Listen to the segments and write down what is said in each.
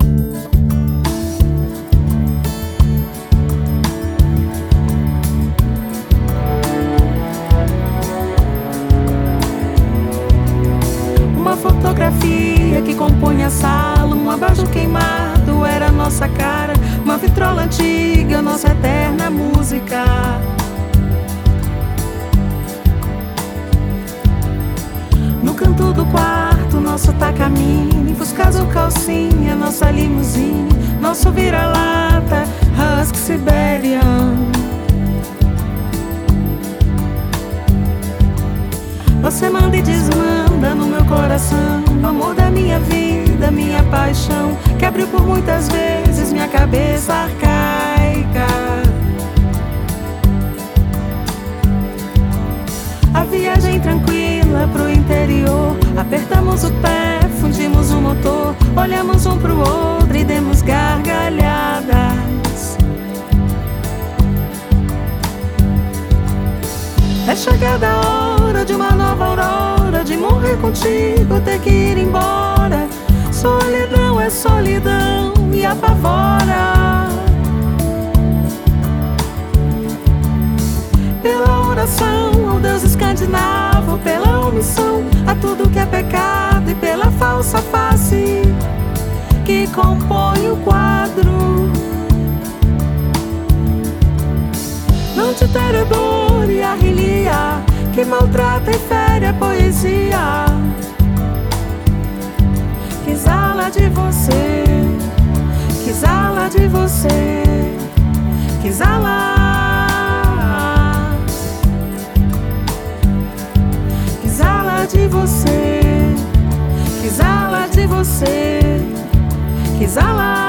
Uma fotografia que compõe a sala, um abajur queimado era nossa cara, uma vitrola antiga, nossa eterna música. No canto do quarto, nosso Takamine, Fusca azul calcinha, nossa limusine, nosso vira-lata, Husky Siberian. Você manda e desmanda no meu coração, o amor da minha vida, minha paixão, que abriu por muitas vezes minha cabeça arcaica. A viagem tranquila pro interior, apertamos o pé, fundimos o motor, olhamos um pro outro e demos gargalhadas. É chegada a hora de uma nova aurora, de morrer contigo, ter que ir embora. Solidão é solidão e apavora. Pela oração ao Deus escandinavo, pela omissão a tudo que é pecado e pela falsa face que compõe o quadro. Não te ter dor e a rilia que maltrata e fere a poesia. Que exala de você, que exala de você, que exala, que exala de você, que exala de você, que exala.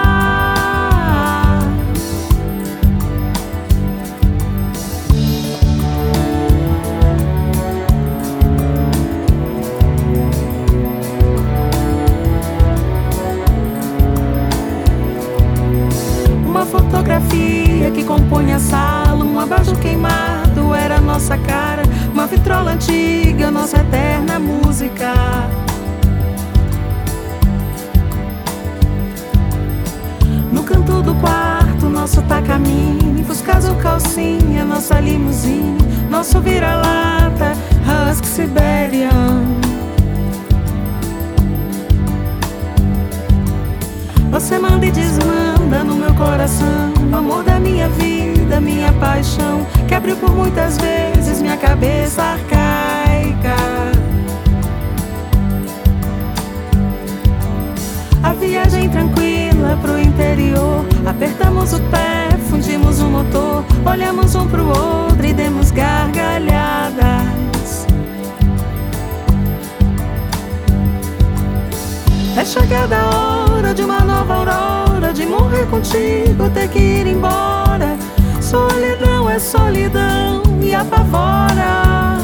Fotografia que compõe a sala, um abajur queimado era nossa cara, uma vitrola antiga, nossa eterna música. No canto do quarto, nosso Takamine, Fusca azul calcinha, nossa limusine, nosso vira-lata, Husky Siberian. Você manda e desmanda no meu coração, o amor da minha vida, minha paixão, que abriu por muitas vezes minha cabeça arcaica. A viagem tranquila pro interior, apertamos o pé, fundimos o motor, olhamos um pro outro e demos gargalhadas. É chegada a hora de uma nova aurora, de morrer contigo, ter que ir embora. Solidão é solidão e apavora.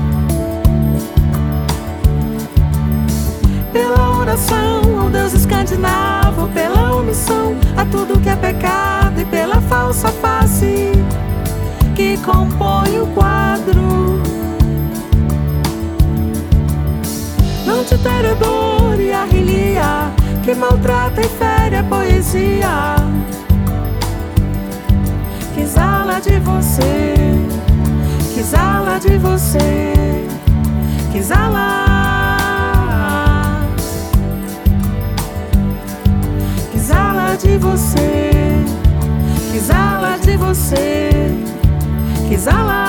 Pela oração ao Deus escandinavo, pela omissão a tudo que é pecado e pela falsa face que compõe o quadro. Não te ter dor e a rilia que maltrata e fere a poesia. Que exala de você, que exala de você, que exala, que exala de você, que exala de você, que exala.